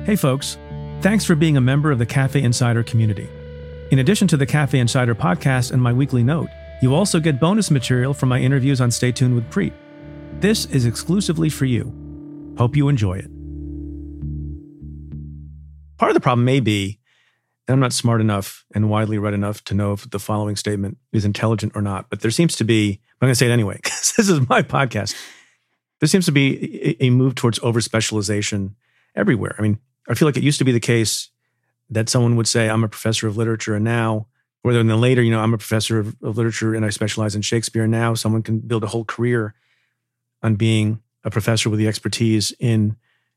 Hey folks, thanks for being a member of the Cafe Insider community. In addition to the Cafe Insider podcast and my weekly note, you also get bonus material from my interviews on Stay Tuned with Preet. This is exclusively for you. Hope you enjoy it. Part of the problem may be that I'm not smart enough and widely read enough to know if the following statement is intelligent or not, but there seems to be, I'm going to say it anyway, because this is my podcast, there seems to be a move towards over-specialization everywhere. I mean, I feel like it used to be the case that someone would say, I'm a professor of literature, and now, or then later, I'm a professor of literature and I specialize in Shakespeare. And now someone can build a whole career on being a professor with the expertise in,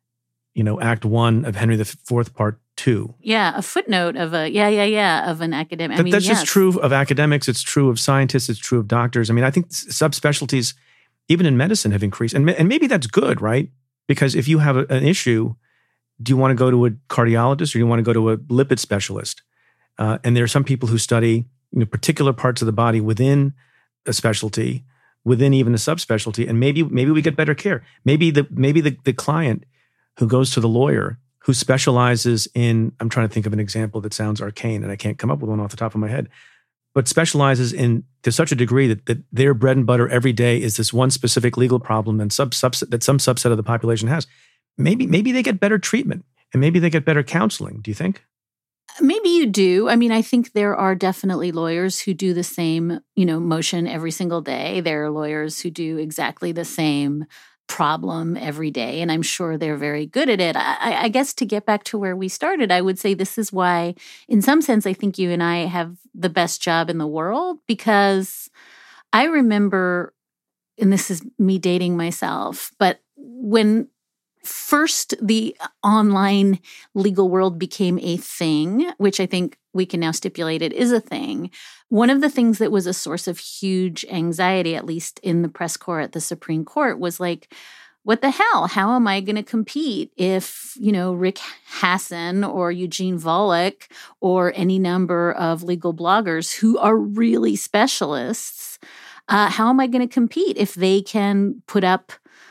Act 1 of Henry IV, Part 2. Yeah, a footnote of of an academic. That's just true of academics. It's true of scientists. It's true of doctors. I mean, I think subspecialties, even in medicine, have increased. And maybe that's good, right? Because if you have an issue, do you want to go to a cardiologist or do you want to go to a lipid specialist? And there are some people who study particular parts of the body within a specialty, within even a subspecialty, and maybe we get better care. Maybe the client who goes to the lawyer who specializes in, I'm trying to think of an example that sounds arcane and I can't come up with one off the top of my head, but specializes in to such a degree that their bread and butter every day is this one specific legal problem that some subset of the population has. Maybe they get better treatment and maybe they get better counseling. Do you think? Maybe you do. I mean, I think there are definitely lawyers who do the same, motion every single day. There are lawyers who do exactly the same problem every day, and I'm sure they're very good at it. I guess to get back to where we started, I would say this is why, in some sense, I think you and I have the best job in the world, because I remember, and this is me dating myself, but when first the online legal world became a thing, which I think we can now stipulate it is a thing, one of the things that was a source of huge anxiety, at least in the press corps at the Supreme Court, was like, what the hell? How am I going to compete if, Rick Hasson or Eugene Volokh or any number of legal bloggers who are really specialists, how am I going to compete if they can put up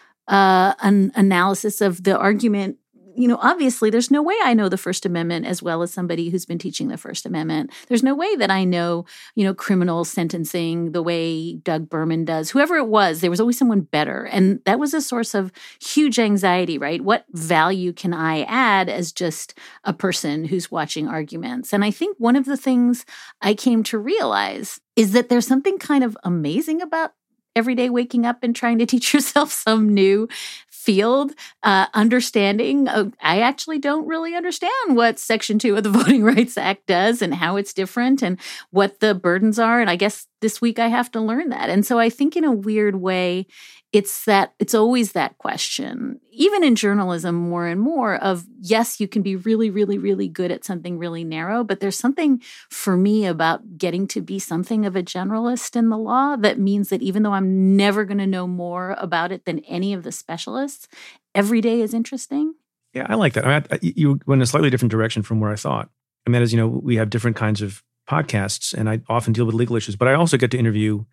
an analysis of the argument? Obviously, there's no way I know the First Amendment as well as somebody who's been teaching the First Amendment. There's no way that I know, criminal sentencing the way Doug Berman does. Whoever it was, there was always someone better. And that was a source of huge anxiety, right? What value can I add as just a person who's watching arguments? And I think one of the things I came to realize is that there's something kind of amazing about every day waking up and trying to teach yourself some new field, understanding. I actually don't really understand what Section 2 of the Voting Rights Act does and how it's different and what the burdens are. And I guess this week I have to learn that. And so I think in a weird way, it's always that question, even in journalism more and more of, yes, you can be really, really, really good at something really narrow, but there's something for me about getting to be something of a generalist in the law that means that even though I'm never going to know more about it than any of the specialists, every day is interesting. Yeah, I like that. I mean, you went in a slightly different direction from where I thought. And that is, we have different kinds of podcasts and I often deal with legal issues, but I also get to interview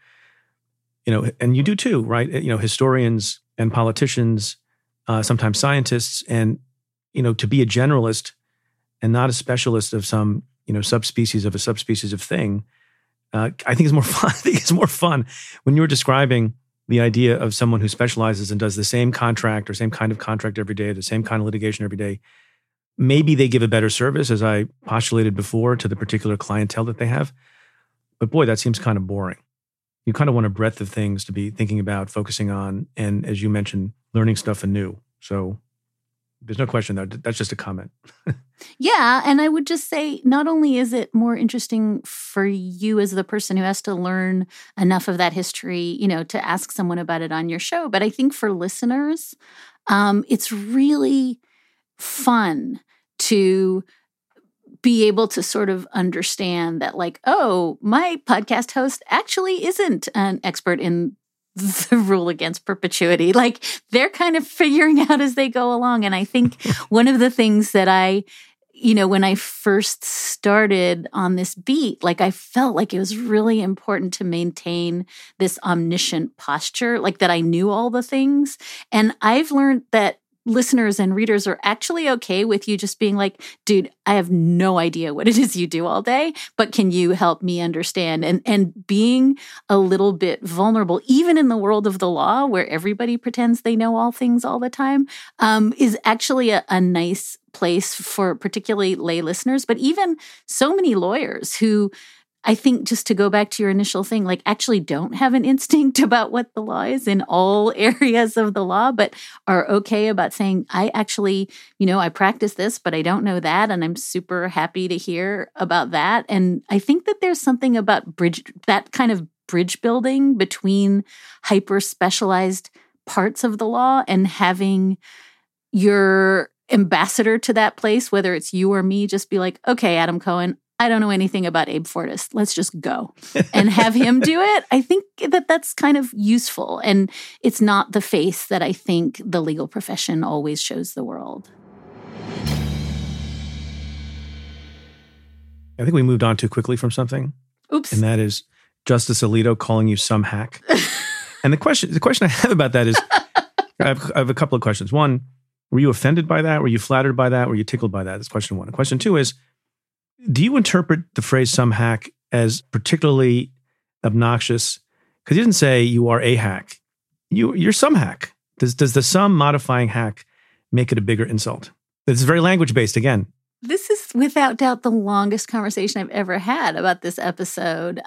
and you do too, right? Historians and politicians, sometimes scientists, and, to be a generalist and not a specialist of some, subspecies of a subspecies of thing, I think is more fun. I think it's more fun when you were describing the idea of someone who specializes and does the same contract or same kind of contract every day, the same kind of litigation every day. Maybe they give a better service, as I postulated before, to the particular clientele that they have. But boy, that seems kind of boring. You kind of want a breadth of things to be thinking about, focusing on, and as you mentioned, learning stuff anew. So there's no question there. That's just a comment. Yeah. And I would just say, not only is it more interesting for you as the person who has to learn enough of that history, to ask someone about it on your show, but I think for listeners, it's really fun to be able to sort of understand that, like, oh, my podcast host actually isn't an expert in the rule against perpetuity. Like, they're kind of figuring out as they go along. And I think one of the things that when I first started on this beat, like, I felt like it was really important to maintain this omniscient posture, like that I knew all the things. And I've learned that listeners and readers are actually okay with you just being like, dude, I have no idea what it is you do all day, but can you help me understand? And being a little bit vulnerable, even in the world of the law where everybody pretends they know all things all the time, is actually a nice place for particularly lay listeners, but even so many lawyers who, I think, just to go back to your initial thing, like actually don't have an instinct about what the law is in all areas of the law, but are okay about saying, I actually, I practice this, but I don't know that. And I'm super happy to hear about that. And I think that there's something about that kind of bridge building between hyper specialized parts of the law and having your ambassador to that place, whether it's you or me, just be like, okay, Adam Cohen, I don't know anything about Abe Fortas. Let's just go and have him do it. I think that that's kind of useful. And it's not the face that I think the legal profession always shows the world. I think we moved on too quickly from something. Oops. And that is Justice Alito calling you some hack. And the question I have about that is, I have a couple of questions. One, were you offended by that? Were you flattered by that? Were you tickled by that? That's question one. And question two is, do you interpret the phrase some hack as particularly obnoxious? Because he didn't say you are a hack. You're some hack. Does the some modifying hack make it a bigger insult? This is very language-based again. This is without doubt the longest conversation I've ever had about this episode,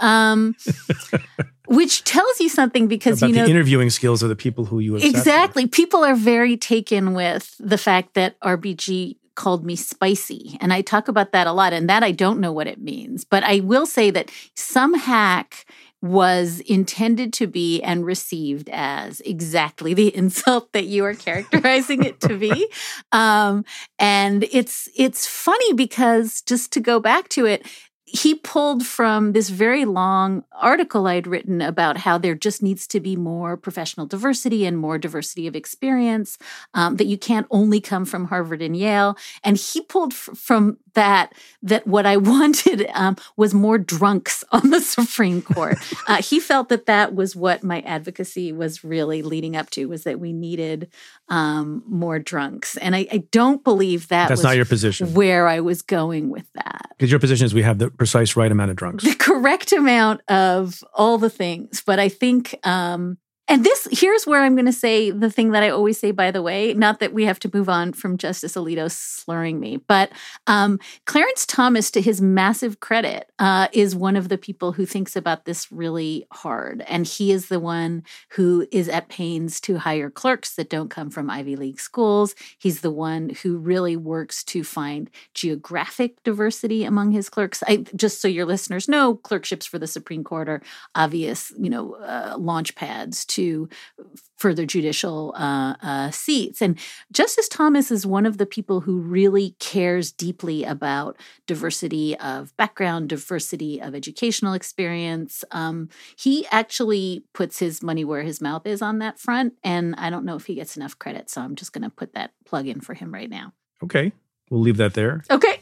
which tells you something because, about the interviewing skills of the people who you have exactly. People are very taken with the fact that RBG called me spicy. And I talk about that a lot, and that I don't know what it means. But I will say that some hack was intended to be and received as exactly the insult that you are characterizing it to be. And it's funny because, just to go back to it, he pulled from this very long article I'd written about how there just needs to be more professional diversity and more diversity of experience, that you can't only come from Harvard and Yale. And he pulled from that what I wanted was more drunks on the Supreme Court. He felt that was what my advocacy was really leading up to, was that we needed more drunks. And I don't believe that's was not your position. Where I was going with that. Because your position is we have the precise right amount of drunks. The correct amount of all the things. But I think, and here's where I'm going to say the thing that I always say, by the way, not that we have to move on from Justice Alito slurring me, but Clarence Thomas, to his massive credit, is one of the people who thinks about this really hard. And he is the one who is at pains to hire clerks that don't come from Ivy League schools. He's the one who really works to find geographic diversity among his clerks. Just so your listeners know, clerkships for the Supreme Court are obvious, launch pads to further judicial seats. And Justice Thomas is one of the people who really cares deeply about diversity of background, diversity of educational experience. He actually puts his money where his mouth is on that front, and I don't know if he gets enough credit, so I'm just going to put that plug in for him right now. Okay. We'll leave that there. Okay.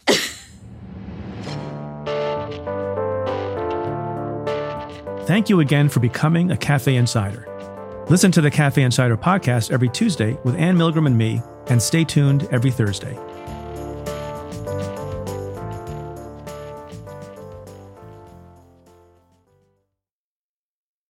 Thank you again for becoming a Cafe Insider. Listen to the Cafe Insider podcast every Tuesday with Ann Milgram and me, and stay tuned every Thursday.